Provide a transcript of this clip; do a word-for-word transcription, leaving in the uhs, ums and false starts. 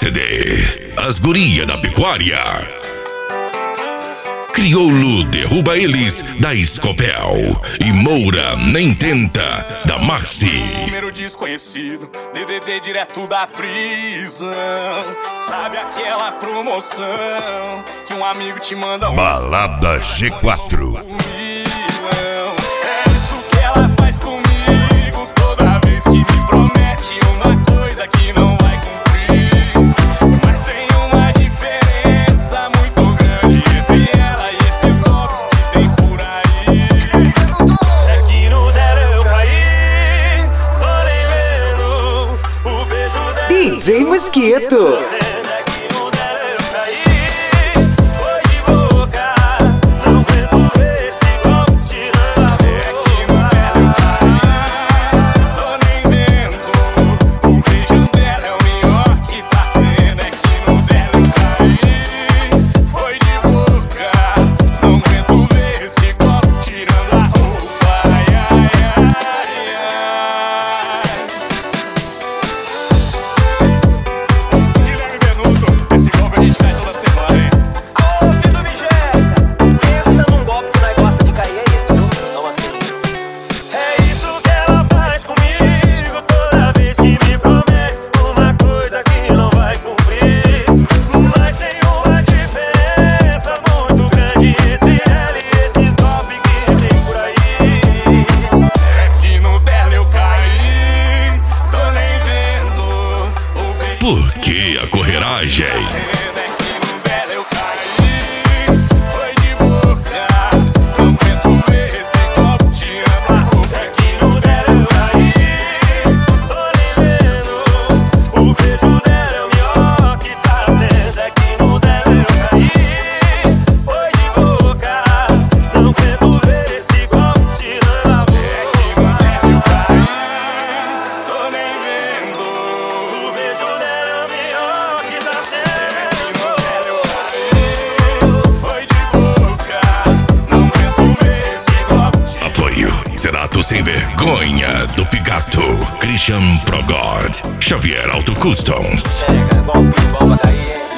C D, As Guria da Pecuária. Crioulo derruba eles da Escopel e Moura nem tenta da Maxi. Número desconhecido, D D D direto da prisão. Sabe aquela promoção que um amigo te manda um Balada G quatro. É isso que ela faz comigo toda vez que me promete uma coisa que não vai cumprir. Mas tem uma diferença muito grande entre ela e esses golpes que tem por aí. É que no dela eu caí, tô nem vendo o beijo dela. D J Mosquito. Por que a correragem? Cerato Sem Vergonha do Pigato, Christian Progod, Xavier Auto Customs. Pega golpe, bomba daí.